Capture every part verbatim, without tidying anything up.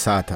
ساعته.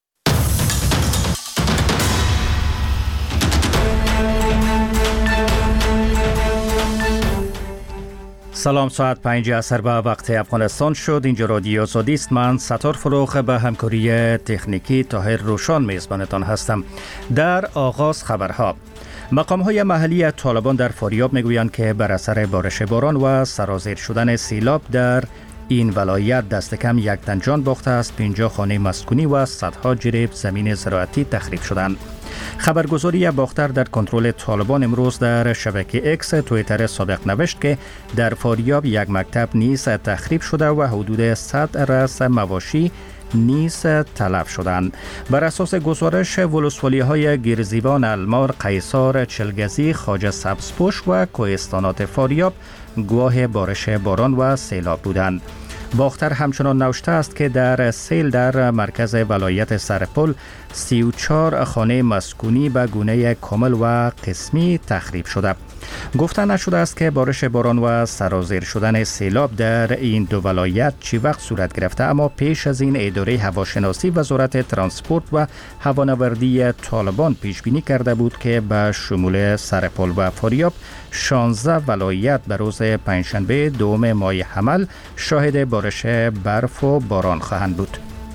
سلام، ساعت پنج عصر به وقت افغانستان شد. اینجا رادیو آزادی است. من ستار فروغ به همکاری تکنیکی طاهر روشان میزبانتان هستم. در آغاز خبرها. مقام‌های محلی طالبان در فاریاب میگویند که بر اثر بارش باران و سرازیر شدن سیلاب در این ولایت دست کم یک تن جان باخته است، پنجاه خانه مسکونی و صدها جریب زمین زراعتی تخریب شدند. خبرگزاری باختر در کنترل طالبان امروز در شبکه اکس توییتر سابق نوشت که در فاریاب یک مکتب نیز تخریب شده و حدود صد رأس مواشی نیز تلف شدند. بر اساس گزارش، ولسوالی های گیرزیبان، المار، قیصار، چلگزی، خواجه سبزپوش و کوهستانات فاریاب گواه بارش باران و سیلاب بودند. باختر همچنان نوشته است که در سیل در مرکز ولایت سرپل سی و چهار خانه مسکونی به گونه کامل و قسمی تخریب شده. گفته نشده است که بارش باران و سرازیر شدن سیلاب در این دو ولایت چی وقت صورت گرفته، اما پیش از این اداره هواشناسی وزارت ترانسپورت و هوانوردی طالبان پیش بینی کرده بود که به شمول سرپل و فاریاب شانزده ولایت به روز پنجشنبه دوم ماه حمل شاهد بارش برف و باران خواهند بود.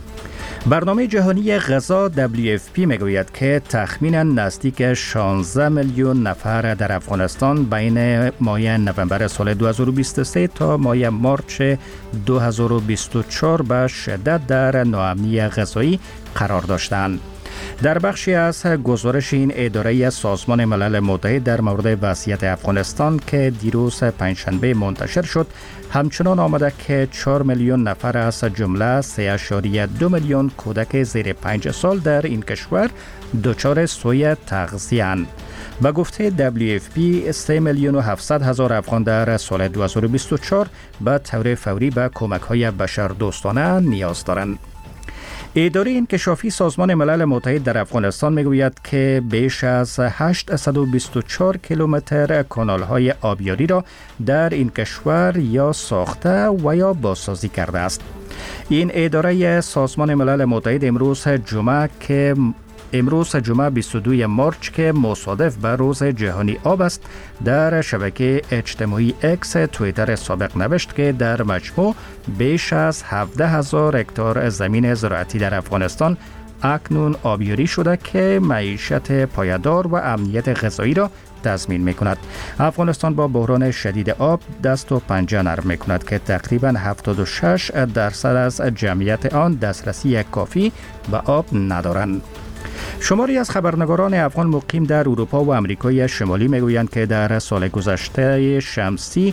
برنامه جهانی غذا دبلیو اف پی میگوید که تخمینا نزدیک شانزده میلیون نفر در افغانستان بین ماه نوامبر سال دو هزار و بیست و سه تا ماه مارچ دو هزار و بیست و چهار به شدت در ناامنی غذایی قرار داشتند. در بخشی از گزارش این اداره سازمان ملل متحد در مورد وضعیت افغانستان که دیروز پنجشنبه منتشر شد، همچنان آمده که چهار میلیون نفر از جمله سه اشاریه دو میلیون کودک زیر پنج سال در این کشور دچار سوی تغذیه‌اند. به گفته دبلیو اف پی، سه میلیون و هفتصد هزار افغان در سال دو هزار و بیست و چهار به طور فوری به کمک‌های بشردوستانه نیاز دارند. اداره انکشافی سازمان ملل متحد در افغانستان میگوید که بیش از هشتصد و بیست و چهار کیلومتر کانال‌های آبیاری را در این کشور یا ساخته و یا بازسازی کرده است. این اداره سازمان ملل متحد امروز جمعه که امروز جمعه بیست و دوم مارچ که مصادف به روز جهانی آب است، در شبکه اجتماعی اکس توییتر سابق نوشت که در مجموع بیش از هفده هزار هکتار زمین زراعتی در افغانستان اکنون آبیاری شده که معیشت پایدار و امنیت غذایی را تضمین می کند. افغانستان با بحران شدید آب دست و پنجه نرم می کند که تقریباً هفتاد و شش درصد از جمعیت آن دسترسی کافی به آب ندارند. شماری از خبرنگاران افغان مقیم در اروپا و آمریکای شمالی میگویند که در سال گذشته شمسی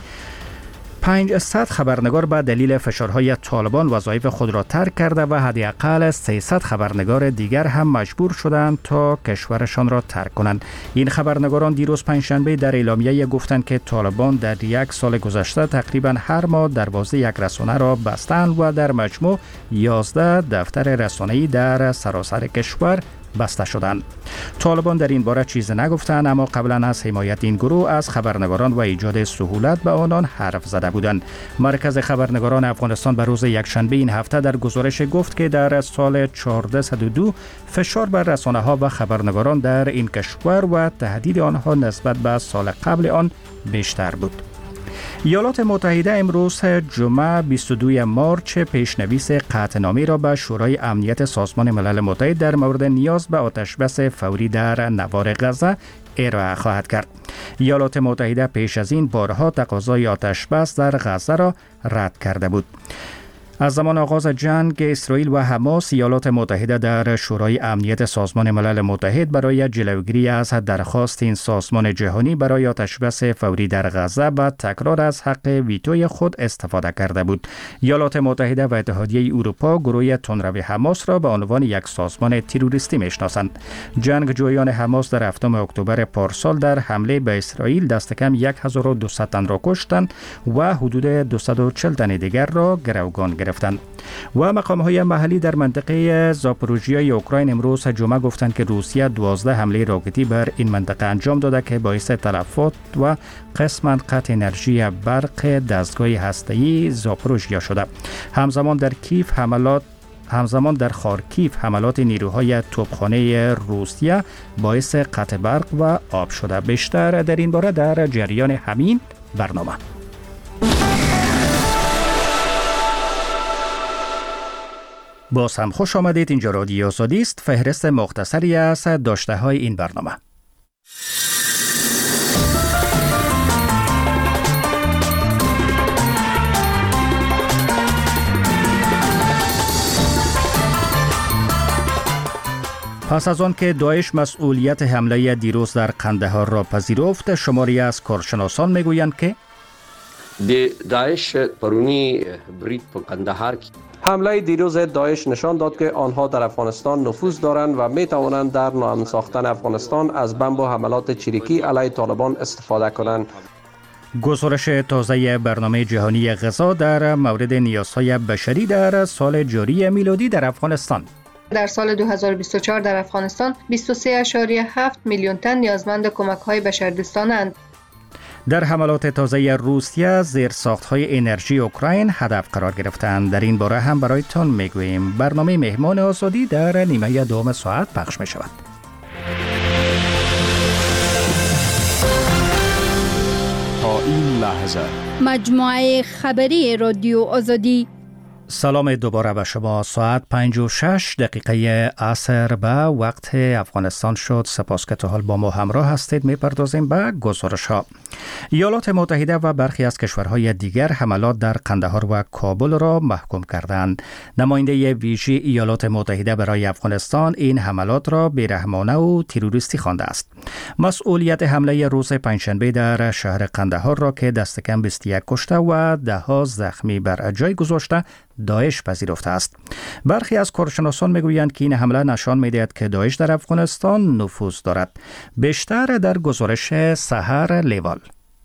پانصد خبرنگار به دلیل فشارهای طالبان وظایف خود را ترک کرده و حداقل سیصد خبرنگار دیگر هم مجبور شدند تا کشورشان را ترک کنند. این خبرنگاران دیروز پنجشنبه در اعلامیه گفتند که طالبان در یک سال گذشته تقریبا هر ماه دروازه یک رسانه را بستند و در مجموع یازده دفتر رسانه‌ای در سراسر کشور بسته شدند. طالبان در این باره چیز نگفتند، اما قبلا از حمایت این گروه از خبرنگاران و ایجاد سهولت به آنان حرف زده بودند. مرکز خبرنگاران افغانستان به روز یکشنبه این هفته در گزارش گفت که در سال چهارصد و دو فشار بر رسانه‌ها و خبرنگاران در این کشور و تهدید آنها نسبت به سال قبل آن بیشتر بود. ایالات متحده امروز جمعه بیست و دوم مارچ پیشنویس قطعنامه را به شورای امنیت سازمان ملل متحد در مورد نیاز به آتشبس فوری در نوار غزه ارائه خواهد کرد. ایالات متحده پیش از این بارها تقاضای آتشبس در غزه را رد کرده بود. از زمان آغاز جنگ اسرائیل و حماس، ایالات متحده در شورای امنیت سازمان ملل متحد برای جلوگیری از درخواست این سازمان جهانی برای آتشبس فوری در غزه با تکرار از حق ویتوی خود استفاده کرده بود. ایالات متحده و اتحادیه اروپا گروه تندرو حماس را به عنوان یک سازمان تروریستی میشناسند. جنگجویان حماس در هفتم اکتبر پارسال در حمله به اسرائیل دست کم هزار و دویست تن را کشتند و حدود دویست و چهل تن دیگر را گروگان گرفتند. و مقام‌های محلی در منطقه زاپوروژیا اوکراین امروز جمعه گفتند که روسیه دوازده حمله راکتی بر این منطقه انجام داده که باعث تلفات و قسماً قطع انرژی برق دستگاه هسته‌ای زاپوروژیا شده. همزمان در کیف حملات همزمان در خارکیف حملات نیروهای توپخانه روسیه باعث قطع برق و آب شده. بیشتر در این باره در جریان همین برنامه. باز هم خوش آمدید. اینجا رادیو آزادی است. فهرست مختصری از داشته های این برنامه. پس از آن که داعش مسئولیت حمله دیروز در قندهار را پذیرفت، شماری از کارشناسان میگویند که داعش پرونی برید په قندهار حمله دیروز داعش نشان داد که آنها در افغانستان نفوذ دارند و می توانند در ناامن ساختن افغانستان از بمب و حملات چریکی علیه طالبان استفاده کنند. گزارش تازه برنامه جهانی غذا در مورد نیازهای بشری در سال جاری میلادی در افغانستان. در سال دو هزار و بیست و چهار در افغانستان بیست و سه ممیز هفت میلیون تن نیازمند کمک‌های بشردوستانند. در حملات تازه روسیه زیرساخت‌های انرژی اوکراین هدف قرار گرفتند. در این باره هم برایتان میگوییم. برنامه مهمان آزادی در نیمه دوم ساعت پخش می شود. تا این لحظه مجموعه خبری رادیو آزادی. سلام دوباره به شما. ساعت پنج و شش دقیقه عصر به وقت افغانستان شد. سپاس که تا حال با ما همراه هستید. میپردازیم به گزارش ها. ایالات متحده و برخی از کشورهای دیگر حملات در قندهار و کابل را محکوم کردند. نماینده ویژه ایالات متحده برای افغانستان این حملات را بیرحمانه و تروریستی خوانده است. مسئولیت حمله روز پنجشنبه در شهر قندهار را که دست کم بیست و یک کشته و ده ها زخمی بر جای گذاشته داعش پذیرفته است. برخی از کارشناسان میگویند که این حمله نشان میدهد که داعش در افغانستان نفوذ دارد. بیشتر در گزارش سحر لیوال.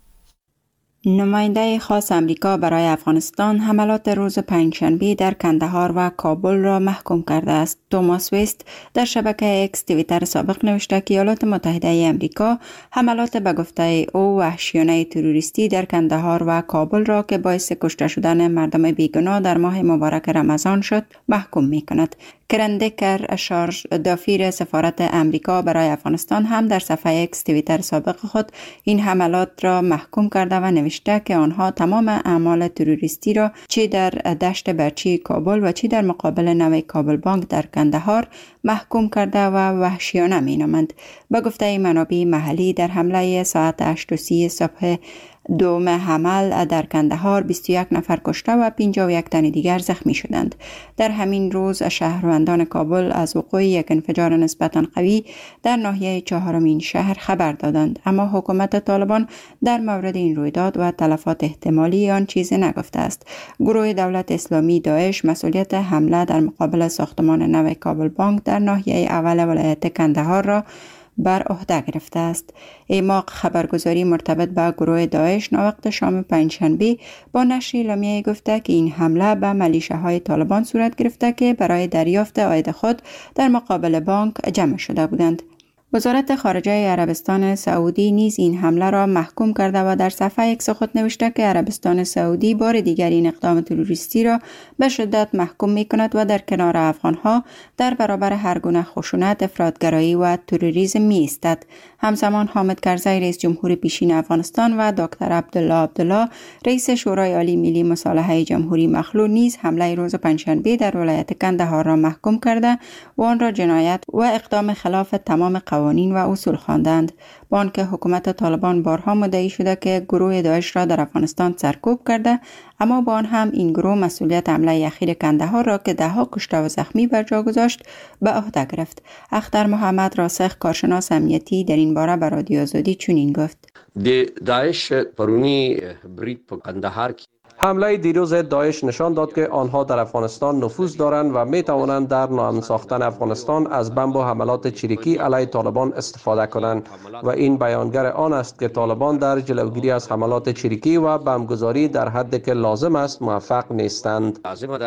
نماینده خاص امریکا برای افغانستان حملات روز پنجشنبه در قندهار و کابل را محکوم کرده است. توماس ویست در شبکه اکس توییتر سابق نوشته که ایالات متحده امریکا حملات به گفته او وحشیانه تروریستی در قندهار و کابل را که باعث کشته شدن مردم بیگناه در ماه مبارک رمضان شد محکوم می کند. کرندکر شارژ دافیر سفارت امریکا برای افغانستان هم در صفحه اکس توییتر سابق خود این حملات را محکوم کرده و نوشته که آنها تمام اعمال تروریستی را چه در دشت برچی کابل و چه در مقابل نوع کابل بانک در قندهار محکوم کرده و وحشیانه می نامند. به گفته منابع محلی در حمله ساعت هشت و سی صبح دوم حمل در قندهار بیست و یک نفر کشته و پنجاه و یک تن دیگر زخمی شدند. در همین روز شهروندان کابل از وقوع یک انفجار نسبتاً قوی در ناحیه چهارمین شهر خبر دادند، اما حکومت طالبان در مورد این رویداد و تلفات احتمالی آن چیزی نگفته است. گروه دولت اسلامی داعش مسئولیت حمله در مقابل ساختمان نو کابل بانک در ناحیه اول ولایت قندهار را بر عهده گرفته است. ایماق خبرگزاری مرتبط به گروه داعش ناوقت شام پنجشنبه با نشر اعلامیه گفته که این حمله به ملیشه‌های طالبان صورت گرفته که برای دریافت عاید خود در مقابل بانک جمع شده بودند. وزارت خارجه عربستان سعودی نیز این حمله را محکوم کرده و در صفحه اکس خود نوشته که عربستان سعودی بار دیگر این اقدام تروریستی را به شدت محکوم می کند و در کنار افغانها در برابر هر گونه خشونت، افراطگرایی و تروریسم می ایستد. همزمان حامد کرزی رئیس جمهور پیشین افغانستان و دکتر عبدالله عبدالله رئیس شورای عالی ملی مصالحه جمهوری مخلوع نیز حمله روز پنجشنبه در ولایت قندهار را محکوم کرده و آن را جنایت و اقدام خلاف تمام قوانین و اصول خواندند. با آنکه حکومت طالبان بارها مدعی شده که گروه داعش را در افغانستان سرکوب کرده، اما با آن هم این گروه مسئولیت حمله اخیر قندهار را که ده ها کشته و زخمی بر جا گذاشت به عهده گرفت. اختر محمد راسخ کارشناس امنیتی در این باره به رادیو آزادی چنین گفت: داعش پرونی برید په قندهار حمله دیروز داعش نشان داد که آنها در افغانستان نفوذ دارند و می توانند در ناامن ساختن افغانستان از بمب و حملات چریکی علیه طالبان استفاده کنند و این بیانگر آن است که طالبان در جلوگیری از حملات چریکی و بمبگذاری در حدی که لازم است موفق نیستند.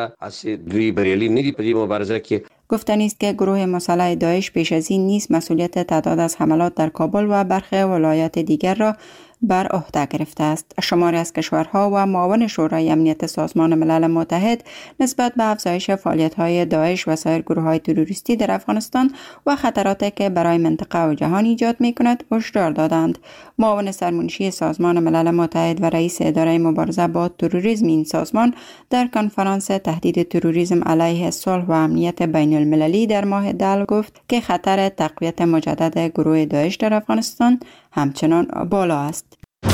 گفتنی است که گروه مسلح داعش پیش از این نیز مسئولیت تعداد از حملات در کابل و برخی ولایات دیگر را بر عهده گرفته است. شماری از کشورها و معاون شورای امنیت سازمان ملل متحد نسبت به افزایش فعالیت‌های داعش و سایر گروه‌های تروریستی در افغانستان و خطراتی که برای منطقه و جهان ایجاد می‌کند هشدار دادند. معاون سرمنشی سازمان ملل متحد و رئیس اداره مبارزه با تروریسم این سازمان در کنفرانس تهدید تروریسم علیه صلح و امنیت بین المللی در ماه دل گفت که خطر تقویت مجدد گروه داعش در افغانستان همچنان بالا است.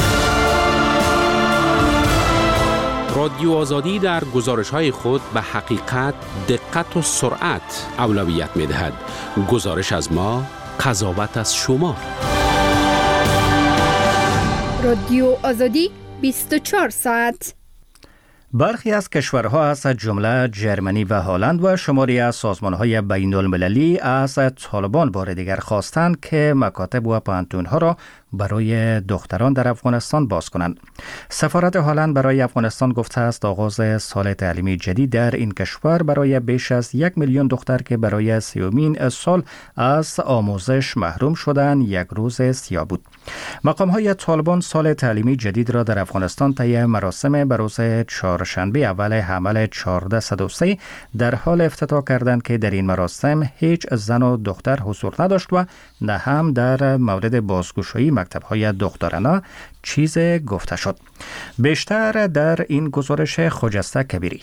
رادیو آزادی در گزارش‌های خود به حقیقت، دقت و سرعت اولویت می‌دهد. گزارش از ما، قضاوت از شما. رادیو آزادی بیست و چهار ساعت. برخی از کشورها از جمله جرمنی و هلند و شماری از سازمان‌های بین المللی از طالبان بار دیگر خواستند که مکاتب و پوهنتون‌ها را برای دختران در افغانستان باز کنند. سفارت هلند برای افغانستان گفته است آغاز سال تعلیمی جدید در این کشور برای بیش از یک میلیون دختر که برای سیومین سال از آموزش محروم شدند یک روز سیاه بود. مقام‌های طالبان سال تعلیمی جدید را در افغانستان طی مراسم به روز چهارشنبه اول حمل چهارصد و سه در حال افتتاح کردند که در این مراسم هیچ زن و دختر حضور نداشت و نه هم در مورد بازگشایی مکتب‌های دخترانه چیز گفته شد. بیشتر در این گزارش خجسته کبیری.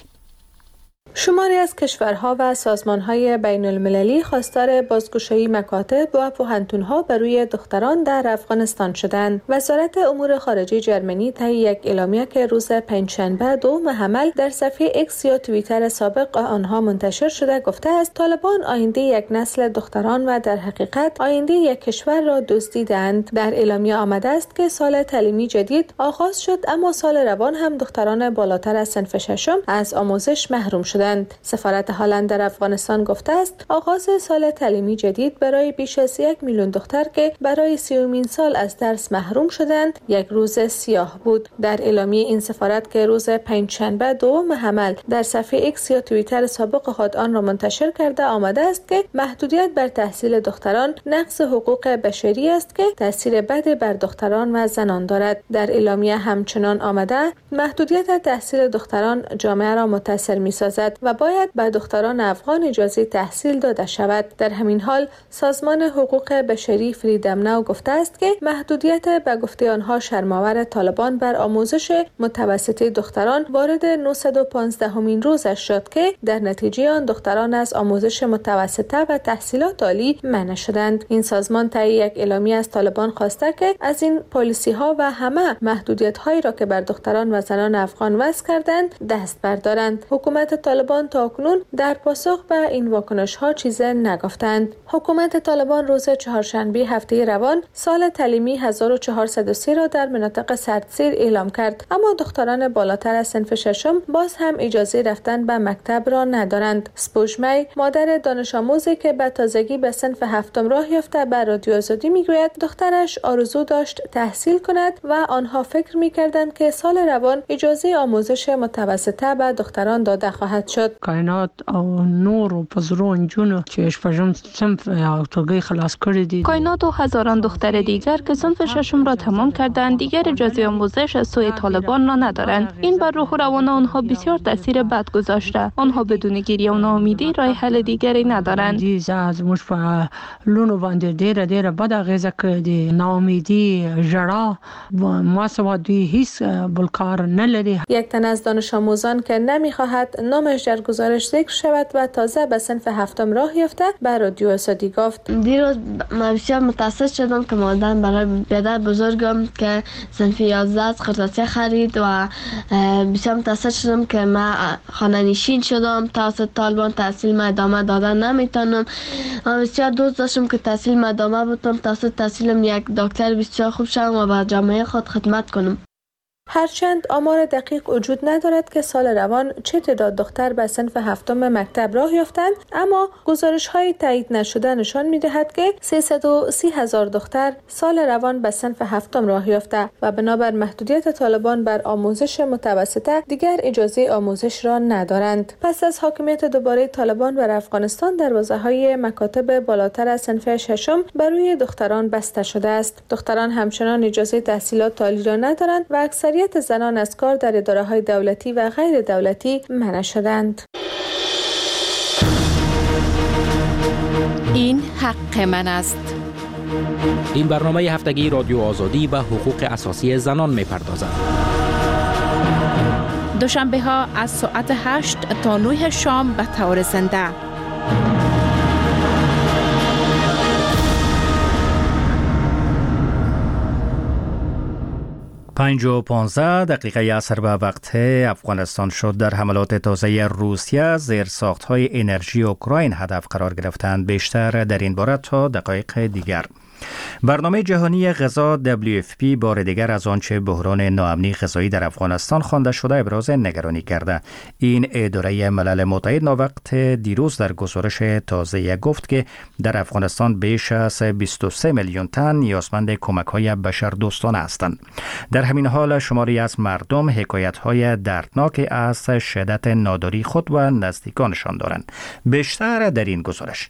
شماری از کشورها و سازمان‌های بین المللی خواستار بازگشایی مکاتب و پوهنتون‌ها بر روی دختران در افغانستان شدند. وزارت امور خارجه جرمنی طی یک اعلامیه که روز پنجشنبه دوم حمل در صفحه اکس یا توییتر سابق آنها منتشر شده گفته است طالبان آینده یک نسل دختران و در حقیقت آینده یک کشور را دزدیدند. در اعلامیه آمده است که سال تعلیمی جدید آغاز شد اما سال روان هم دختران بالاتر از صنف ششم از آموزش محروم شدند. سفارت هلند در افغانستان گفته است آغاز سال تعلیمی جدید برای بیش از یک میلیون دختر که برای سیومین سال از درس محروم شدند یک روز سیاه بود. در اعلامیه این سفارت که روز پنجشنبه دوم حمل در صفحه اکس یا توییتر سابق خود آن را منتشر کرده آمده است که محدودیت بر تحصیل دختران نقض حقوق بشری است که تاثیر بد بر دختران و زنان دارد. در اعلامیه همچنان آمده محدودیت تحصیل دختران جامعه را متاثر می‌سازد و باید به دختران افغان اجازه تحصیل داده شود. در همین حال سازمان حقوق بشری فریدم ناو گفته است که محدودیت به گفته آنها شرم‌آور طالبان بر آموزش متوسطه دختران وارد نهصد و پانزده همین روزش شد که در نتیجه آن دختران از آموزش متوسطه و تحصیلات عالی منع شدند. این سازمان طی یک اعلامیه از طالبان خواسته که از این پالیسی‌ها و همه محدودیت‌هایی را که بر دختران و زنان افغان وضع کردند دست بردارند. حکومت طالبان تاکنون در پاسخ به این واکنش‌ها چیزی نگفتند. حکومت طالبان روز چهارشنبه هفته روان سال تعلیمی هزار و چهارصد و سه را در مناطق سردسیر اعلام کرد اما دختران بالاتر از صنف ششم باز هم اجازه رفتن به مکتب را ندارند. سپوژمی مادر دانش آموزی که به تازگی به صنف هفتم راه یافته به رادیو آزادی میگوید دخترش آرزو داشت تحصیل کند و آنها فکر می‌کردند که سال روان اجازه آموزش متوسطه به دختران داده خواهد شد. کائنات او نور و پزرون جونو چې شپږم صنف او ټولګي خلاص کړی دي. کائنات و هزاران دختر دیگر که صنف ششم را تمام کردند دیگر اجازه آموزش از سوی طالبان را ندارند. این بر روح و روان آنها بسیار تاثیر بد گذاشته. آنها بدون گریه و ناامیدی راه حل دیگری ندارند. دې زموږ په لونو باندې ډیره ډیره بد اغیزه کړې. ناامیدی، ژړا، ما سوا دوی هیڅ بل کار نه لري. یک تن از دانش آموزان که نمیخواهد نامش در گزارش ذکر شود و تازه به صنف هفتم راه یافته به رادیو آزادی گفت دیروز من بسیار متاسف شدم که مادرم برای پدر بزرگم که صنف یازده از خرطاسی خرید و بسیار متاسف شدم که من خانه نشین شدم. توسط طالبان تحصیل ما ادامه دادن نمیتونم. من بسیار دوست داشتم که تحصیل ما ادامه بتونم توسط تحصیلم یک دکتر بسیار خوب شدم و به جامعه خود خدمت کنم. هرچند آمار دقیق وجود ندارد که سال روان چه تعداد دختر به صنف هفتم مکتب راه یافتند، اما گزارش‌های تایید نشده نشان می‌دهد که سیصد و سی هزار دختر سال روان به صنف هفتم راه یافته و بنابر محدودیت طالبان بر آموزش متوسطه دیگر اجازه آموزش را ندارند. پس از حاکمیت دوباره طالبان بر افغانستان، دروازه‌های مکاتب بالاتر از صنف ششم برای دختران بسته شده است. دختران همچنان اجازه تحصیلات عالی را ندارند و اکثریت زنان از کار در اداره‌های دولتی و غیر دولتی منع شدند. این حق من است. این برنامه هفتگی رادیو آزادی به حقوق اساسی زنان می‌پردازد. دوشنبه ها از ساعت هشت تا نه شام به طور زنده. پنج و پانزده دقیقه عصر به وقت افغانستان شد. در حملات تازه روسیه زیرساخت‌های انرژی اوکراین هدف قرار گرفتند. بیشتر در این باره تا دقایق دیگر. برنامه جهانی غذا دبلیو اف پی بار دیگر از آنچه بحران ناامنی غذایی در افغانستان خوانده شده ابراز نگرانی کرده. این اداره ملل متحد ناوقت دیروز در گزارش تازه گفت که در افغانستان بیش از بیست و سه میلیون تن نیازمند کمک‌های بشردوستانه هستند. در همین حال شماری از مردم حکایت‌های دردناک از شدت ناداری خود و نزدیکانشان دارند. بیشتر در این گزارش.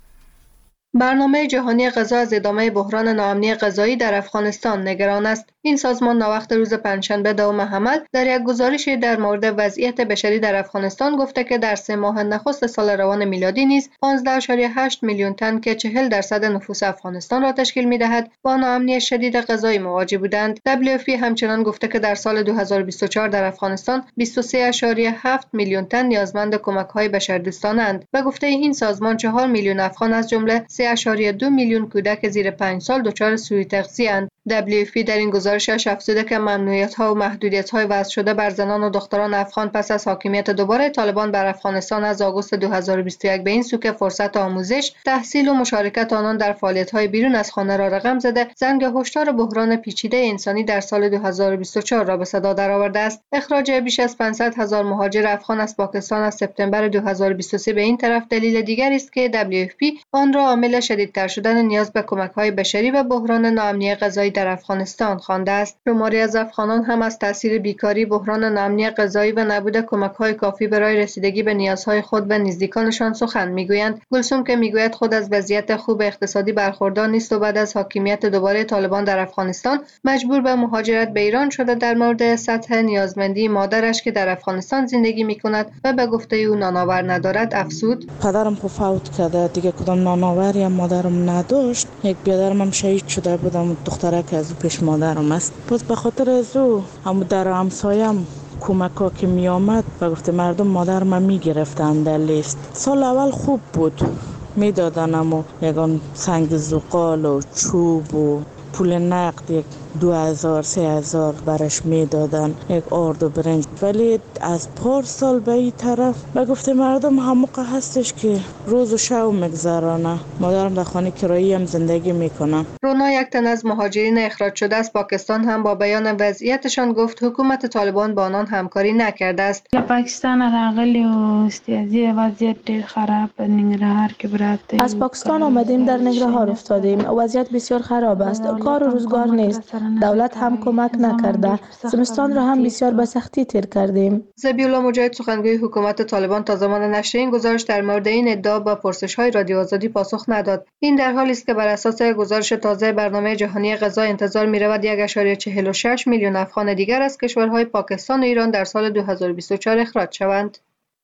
برنامه جهانی غذا از ادامه بحران ناامنی غذایی در افغانستان نگران است. این سازمان ناوقت روز پنجشنبه دوم حمل در یک گزارشی در مورد وضعیت بشری در افغانستان گفته که در سه ماه نخست سال روان میلادی نیز پانزده و هشت میلیون تن که چهل درصد نفوس افغانستان را تشکیل می‌دهد با ناامنی شدید غذایی مواجه بودند. دبلیو اف پی همچنان گفته که در سال دو هزار و بیست و چهار در افغانستان بیست و سه و هفت میلیون تن نیازمند کمک‌های بشردوستانه‌اند و گفته این سازمان چهار میلیون افغان از جمله سه و دو میلیون کودک زیر پنج سال دچار سوء تغذیه‌اند. دبلیو اف پی در این گزارشش افزوده که ممنوعیت‌ها و محدودیت‌های وضع شده بر زنان و دختران افغان پس از حاکمیت دوباره طالبان بر افغانستان از آگوست دو هزار و بیست و یک به این سو که فرصت آموزش، تحصیل و مشارکت آنان در فعالیت‌های بیرون از خانه را رقم زده، زنگ هشدار بحران پیچیده انسانی در سال دو هزار و بیست و چهار را به صدا درآورده است. اخراج بیش از پانصد هزار مهاجر افغان از پاکستان از سپتامبر دو هزار و بیست و سه به این طرف دلیل دیگری است که دبلیو اف پی آن را عامل شدیدتر شدن نیاز به کمک‌های بشری و بحران ناامنی غذایی در افغانستان خوانده است. شماری از افغانان هم از تاثیر بیکاری، بحران ناامنی غذایی و نبود کمک‌های کافی برای رسیدگی به نیازهای خود و نزدیکانشان سخن میگویند. گلسوم که میگوید خود از وضعیت خوب اقتصادی برخوردار نیست و بعد از حاکمیت دوباره طالبان در افغانستان مجبور به مهاجرت به ایران شده، در مورد سطح نیازمندی مادرش که در افغانستان زندگی میکند و به گفته او نانآور ندارد افزود: پدرم فوت کرده، دیگه کدام نانآوری هم مادرم نداشت. یک برادرم هم شهید شده بودم، دختره که از پیش مادرم است. پس به خاطر از او هم در همسایم کمک ها که می آمد و گفته مردم مادرم می گرفتن در لیست. سال اول خوب بود، می دادن اما یکان سنگ زغال و چوب و پول نقد یک دو هزار سه هزار برش می دادن، یک آرد و برنج. ولی از پار سال به این طرف به گفته مردم هموقع هستش که روز و شب مگذرانه. مادرم در خانه کرایی هم زندگی میکنه. رونا، یک تن از مهاجرین اخراج شده از پاکستان، هم با بیان وضعیتشان گفت حکومت طالبان با آنان همکاری نکرده است. پاکستان راغلی و استیازی وضعیت ډیر خراب ننګرهار کې براته. از پاکستان آمدیم، در ننګرهار افتادیم. وضعیت بسیار خراب است، کار و روزگار نیست. دولت هم کمک نکرده. زمستان را هم بسیار به سختی تیر کردیم. ذبیح الله مجاهد، سخنگوی حکومت طالبان، تا زمان نشر این گزارش در مورد این ادعا با پرسش‌های رادیو آزادی پاسخ نداد. این در حالی است که بر اساس گزارش تازه برنامه جهانی غذا انتظار می‌رود یک و چهل و شش میلیون افغان دیگر از کشورهای پاکستان و ایران در سال دو هزار و بیست و چهار اخراج شوند.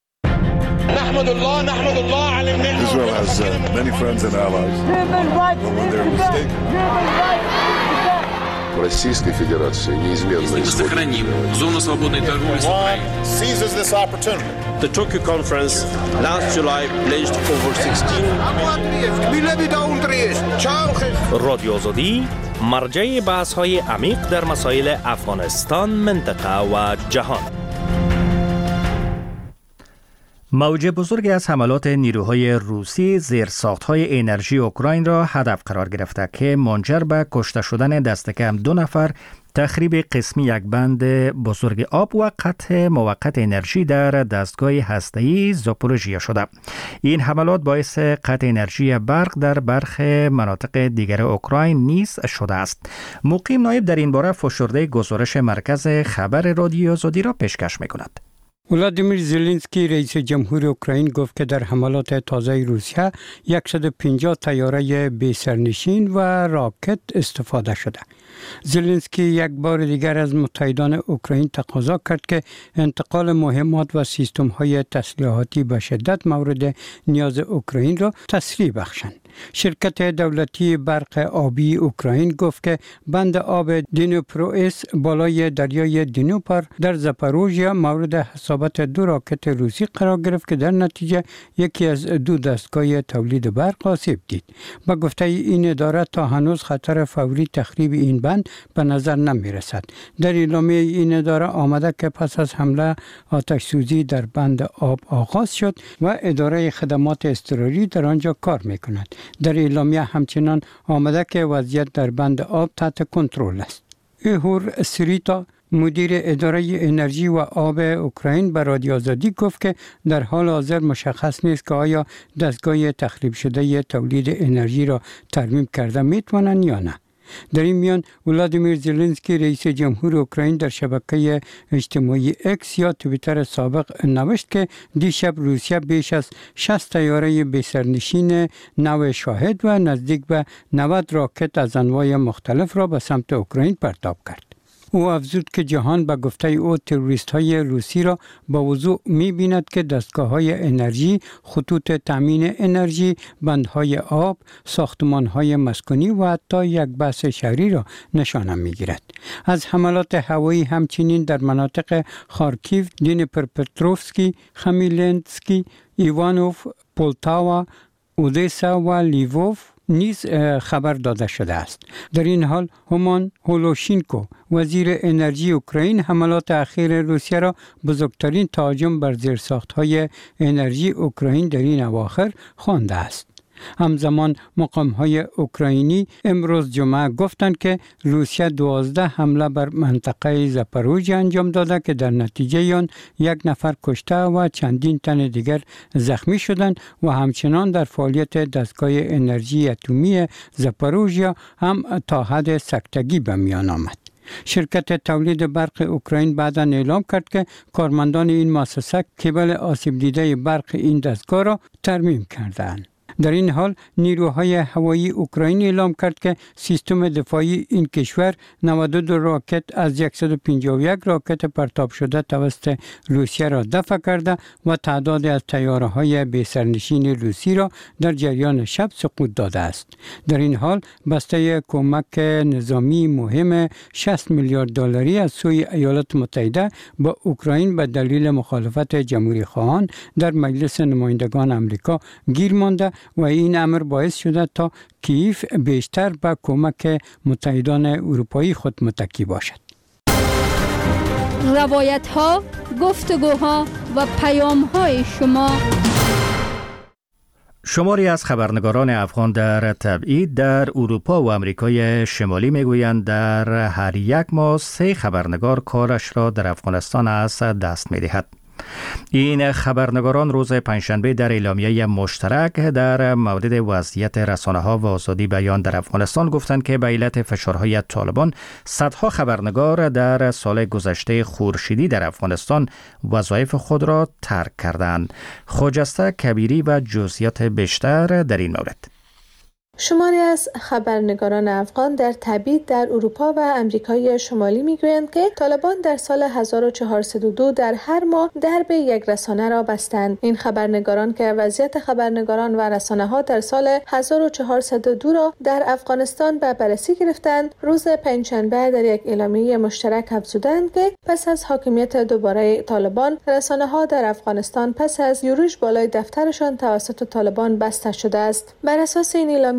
نحمد الله نحمد الله على النعمة. Israel has uh, many friends and allies. When they're mistaken. Российской Федерации неизменно сохраним зону свободной торговли с Украиной. Seizes this opportunity. The Tokyo conference last July pledged over sixteen. رادیو آزادی مرجع بحث‌های عمیق در مسائل افغانستان، منطقه و جهان. موج بزرگی از حملات نیروهای روسی زیرساخت‌های انرژی اوکراین را هدف قرار گرفته که منجر به کشته شدن دست کم دو نفر، تخریب قسمی یک بند بزرگ آب و قطع موقت انرژی در دستگاه هسته‌ای زاپوروژیا شده. این حملات باعث قطع انرژی برق در برخی مناطق دیگر اوکراین نیز شده است. مقیم نایب در این باره فشرده گزارش مرکز خبر رادیو آزادی را پیشکش می‌کند. ولادیمیر زلنسکی رئیس جمهور اوکراین گفت که در حملات تازه روسیه صد و پنجاه طیاره بی سرنشین و راکت استفاده شده. زلنسکی یک بار دیگر از متحدان اوکراین تقاضا کرد که انتقال مهمات و سیستم های تسلیحاتی به شدت مورد نیاز اوکراین را تسریع بخشند. شرکت دولتی برق آبی اوکراین گفت که بند آب دینوپروئس بالای دریای دینوپر در زاپوروژیا مورد حسابت دو راکت روسی قرار گرفت که در نتیجه یکی از دو دستگاه تولید برق آسیب دید. با گفته این اداره تا هنوز خطر فوری تخریب این بند به نظر نمی رسد. در اعلامیه این اداره آمده که پس از حمله آتش سوزی در بند آب آغاز شد و اداره خدمات اضطراری در آنجا کار می کند. در اعلامیه همچنان آمده که وضعیت در بند آب تحت کنترل است. ایهور سریتا مدیر اداره انرژی و آب اوکراین به رادیو آزادی گفت که در حال حاضر مشخص نیست که آیا دستگاه تخریب شده تولید انرژی را ترمیم کرده می توانند یا نه. در این میان ولادیمیر زلنسکی رئیس جمهور اوکراین در شبکه اجتماعی اکس یا توییتر سابق نوشت که دیشب روسیه بیش از شصت طیاره بی سرنشین نو شاهد و نزدیک به نود راکت از انواع مختلف را به سمت اوکراین پرتاب کرد. او افزود که جهان به گفته او تروریست های روسی را با وضوح می بیند که دستگاه های انرژی، خطوط تامین انرژی، بندهای آب، ساختمان های مسکونی و حتی یک بحث شهری را نشانه می گیرد. از حملات هوایی همچنین در مناطق خارکیو، دنیپرپتروفسکی، خمیلنسکی، ایوانوف، پولتاوا، اودسا و لیووف نیز خبر داده شده است. در این حال هومان هولوشینکو وزیر انرژی اوکراین حملات اخیر روسیه را بزرگترین تهاجم بر زیرساخت‌های انرژی اوکراین در این اواخر خوانده است. همزمان مقام‌های اوکراینی امروز جمعه گفتند که روسیه دوازده حمله بر منطقه زاپوروژیا انجام داده که در نتیجه آن یک نفر کشته و چندین تن دیگر زخمی شدند و همچنان در فعالیت دستگاه انرژی اتمی زاپوروژیا هم تا حد سکتگی به میان آمد. شرکت تولید برق اوکراین بعداً اعلام کرد که کارمندان این مؤسسه کیبل آسیب دیده برق این دستگاه را ترمیم کردند. در این حال نیروهای هوایی اوکراین اعلام کرد که سیستم دفاعی این کشور نود و دو راکت از صد و پنجاه و یک راکت پرتاب شده توسط روسیه را دفع کرده و تعداد از طیاره‌های بی سرنشین روسی را در جریان شب سقوط داده است. در این حال بسته کمک نظامی مهم شصت میلیارد دلاری از سوی ایالات متحده با اوکراین به دلیل مخالفت جمهوری خواهان در مجلس نمایندگان آمریکا گیر مانده و این امر باعث شده تا کیف بیشتر به کمک متحدان اروپایی خود متکی باشد. روایت ها، گفتگوها و پیام های شما. شماری از خبرنگاران افغان در تبعید در اروپا و آمریکای شمالی میگویند در هر یک ماه سه خبرنگار کارش را در افغانستان از دست میدهد. این خبرنگاران روز پنجشنبه در اعلامیه مشترک در مورد وضعیت رسانه‌ها و آزادی بیان در افغانستان گفتند که به علت فشارهای طالبان صدها خبرنگار در سال گذشته خورشیدی در افغانستان وظایف خود را ترک کردند. خجسته کبیری و جزئیات بیشتر در این مورد. شماری از خبرنگاران افغان در تبعید در اروپا و امریکای شمالی میگویند که طالبان در سال هزار و چهارصد و دو در هر ماه درب یک رسانه را بستند. این خبرنگاران که وضعیت خبرنگاران و رسانه‌ها در سال هزار و چهارصد و دو را در افغانستان به بررسی گرفتند، روز پنجشنبه در یک اعلامیه مشترک افزودند که پس از حاکمیت دوباره طالبان، رسانه‌ها در افغانستان پس از یورش بالای دفترشان توسط طالبان بسته شده است. بر اساس این اعلامیه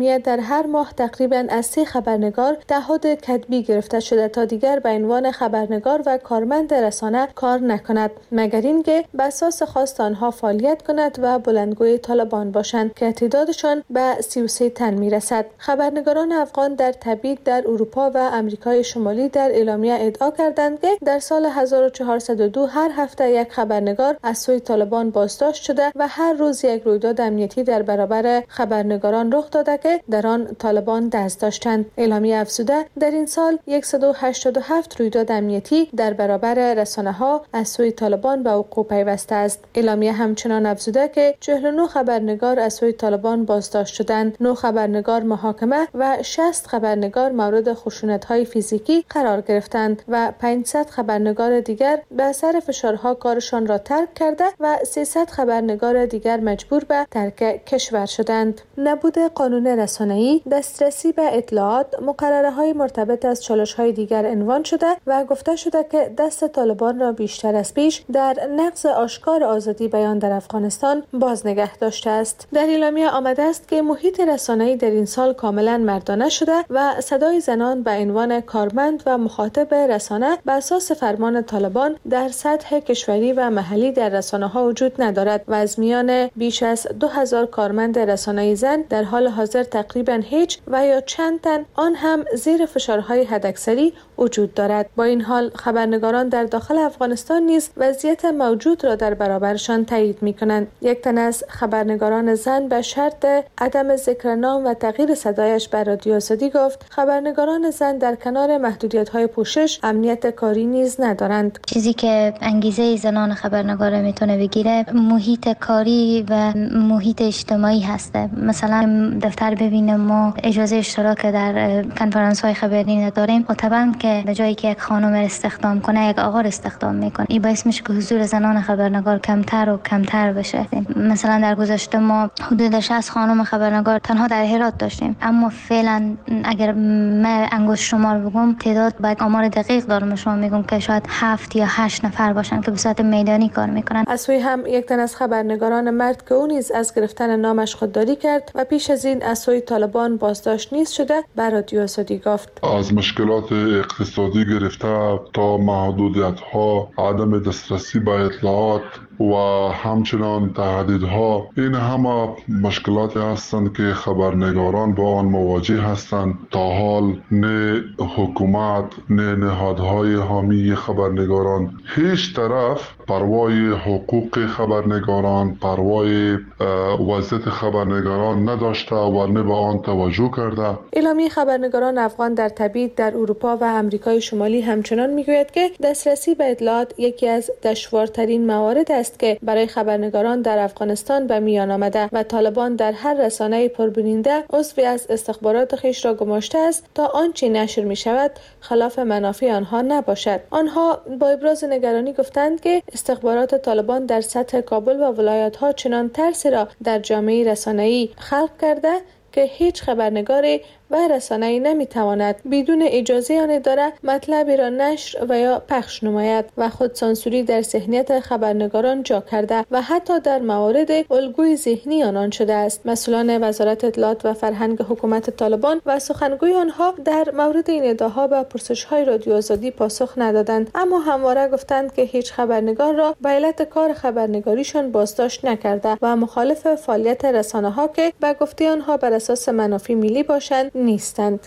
اعلامیه در هر ماه تقریباً از سه خبرنگار تعهد کتبی گرفته شده تا دیگر به عنوان خبرنگار و کارمند رسانه کار نکند، مگر اینکه به اساس خواست آنها فعالیت کند و بلندگوی طالبان باشند که تعدادشان به سی و سه تن میرسد. خبرنگاران افغان در تبعید در اروپا و امریکای شمالی در اعلامیه ادعا کردند که در سال هزار و چهارصد و دو هر هفته یک خبرنگار از سوی طالبان بازداشت شده و هر روز یک رویداد امنیتی در برابر خبرنگاران رخ داده که در آن طالبان دست داشتند. اعلامیه افزوده در این سال صد و هشتاد و هفت رویداد امنیتی در برابر رسانه‌ها از سوی طالبان به وقوع پیوسته است. اعلامیه همچنان افزوده که چهل و نه خبرنگار از سوی طالبان بازداشت شدند، نه خبرنگار محاکمه و شصت خبرنگار مورد خشونت‌های فیزیکی قرار گرفتند و پانصد خبرنگار دیگر به اثر فشارها کارشان را ترک کرده و سیصد خبرنگار دیگر مجبور به ترک کشور شدند. نبود قانون رسانه‌ای، دسترسی به اطلاعات، مقرره‌های مرتبط از چالش‌های دیگر عنوان شده و گفته شده که دست طالبان را بیشتر از پیش در نقض آشکار آزادی بیان در افغانستان باز نگه داشته است. در اعلامیه آمده است که محیط رسانه‌ای در این سال کاملا مردانه شده و صدای زنان به عنوان کارمند و مخاطب رسانه به اساس فرمان طالبان در سطح کشوری و محلی در رسانه‌ها وجود ندارد و از میان بیش از دو هزار کارمند رسانه‌ای زن در حال حاضر تقریبا هیچ و یا چند تن آن هم زیر فشارهای حداکثری وجود دارد. با این حال خبرنگاران در داخل افغانستان نیز وضعیت موجود را در برابرشان تایید می‌کنند. یک تن از خبرنگاران زن به شرط عدم ذکر نام و تغییر صدایش بر رادیو آزادی گفت خبرنگاران زن در کنار محدودیت‌های پوشش امنیت کاری نیز ندارند. چیزی که انگیزه زنان خبرنگار میتونه بگیره محیط کاری و محیط اجتماعی هسته. مثلا دفتر ببینیم ما اجازه اشتراک در کنفرانس‌های خبری نداریم و طبعا که به جایی که یک خانم استخدام کنه یک آقا استخدام میکنه، این باعث میشه که حضور زنان خبرنگار کمتر و کمتر بشه. مثلا در گذشته ما حدود شصت خانم خبرنگار تنها در هرات داشتیم، اما فعلا اگر من انگشت شمار بگم تعداد باید آمار دقیق دارم شما میگم که شاید هفت یا هشت نفر باشن که به صورت میدانی کار میکنن. از سوی هم یک تن از خبرنگاران مرد که او نیز از گرفتن نامش خودداری کرد و پیش از این از سوی طالبان بازداشت نیز شده بر رادیو آزادی گفت از مشکلات اقتصادی گرفته تا محدودیت‌ها، عدم دسترسی به اطلاعات و همچنان تهدیدها، این همه مشکلاتی هستند که خبرنگاران با آن مواجه هستند. تا حال نه حکومت نه نهادهای حامی خبرنگاران هیچ طرف پروای حقوق خبرنگاران، پروای وضعیت خبرنگاران نداشته و نه به آن توجه کرده. اعلامیه خبرنگاران افغان در تبعید در اروپا و امریکای شمالی همچنان میگوید که دسترسی به اطلاعات یکی از دشوارترین موارد است که برای خبرنگاران در افغانستان به میان آمده و طالبان در هر رسانه پربیننده عضوی از استخبارات خیش را گماشته است تا آنچه نشر می شود خلاف منافع آنها نباشد. آنها با ابراز نگرانی گفتند که استخبارات طالبان در سطح کابل و ولایت‌ها چنان ترسی را در جامعه رسانه‌ای خلق کرده که هیچ خبرنگاری و رسانه‌ای نمیتواند بدون اجازه آن اداره مطلبی را نشر و یا پخش نماید و خود سانسوری در ذهنیت خبرنگاران جا کرده و حتی در موارد الگوی ذهنی آنان شده است. مسئولان وزارت اطلاعات و فرهنگ حکومت طالبان و سخنگوی آنها در مورد این ادعاها به پرسش‌های رادیو آزادی پاسخ ندادند، اما همواره گفتند که هیچ خبرنگار را به علت کار خبرنگاریشان بازداشت نکرده و مخالف فعالیت رسانه‌ها که به گفته آنها بر اساس منافع ملی باشند نیستند.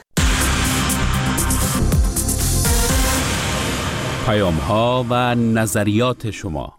پیام ها و نظریات شما.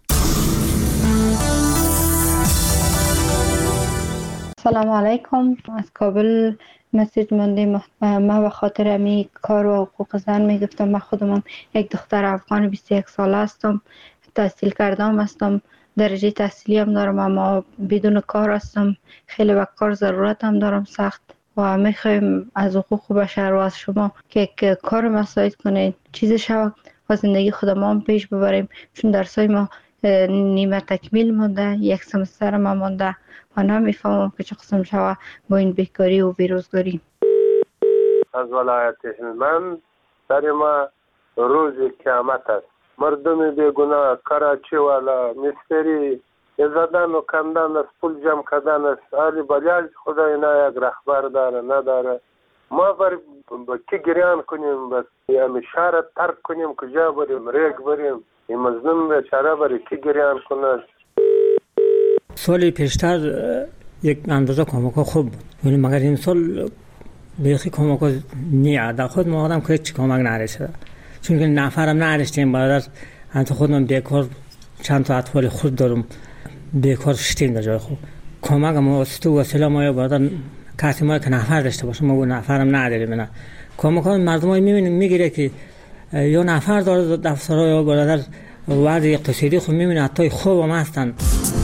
سلام علیکم. از کابل مسیج مانده. ما به خاطر امی کار و حقوق زن میگفتم. من خودم یک دختر افغان بیست و یک ساله هستم، تحصیل کردم هستم، درجه تحصیلی هم دارم، اما بدون کار هستم. خیلی به کار ضرورت هم دارم سخت و میخوایم از حقوق بشر و از شما که کار مساعد کنید، چیز شود و زندگی خودم هم پیش ببریم، چون درسای ما نیمه تکمیل مونده، یک سمستر ما مونده و نمیفهمم که چه قسم شود با این بیکاری و بیروزگاری. از ولایت هلمند در ما روز قیامت است. مردم بیگناه کراچی والا، مستری زدن و کندن است، پول جمع کردن است. آلی بلیاج خدا اینا یک رهبر داره نداره. ما بر با کی گریان کنیم، بس یعنی شهر ترک کنیم، کجا بریم، ریگ بریم، این مظلوم بیچاره برای کی گریان کنه. سال پیشتر یک اندازه کمک‌ها خوب بود، ولی مگر این سال بیخی کمک‌ها نیه. در خود ما آدم که چی کمک نرسیده، چون که نفرم نرسیدیم. برادر انت خودم بیکار، چند تا اطفال خود دارم، بیکار شدیم در جای خوب. کمک ما واسطه وسیله ما یا برادر کسی ما که نفر داشته باشه، ما نفرم نداریم. نه کمک ها مردم های میبینیم میگیره که یا نفر داره دفتر یا برادر وضع اقتصادی خود میبینه حتی خوب هم هستن.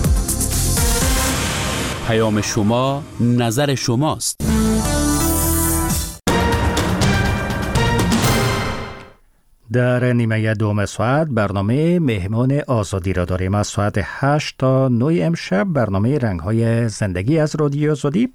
پیام شما نظر شماست. در نیمه دوم ساعت برنامه مهمان آزادی را داریم. از ساعت هشت تا نه امشب برنامه رنگ‌های زندگی از رادیو آزادی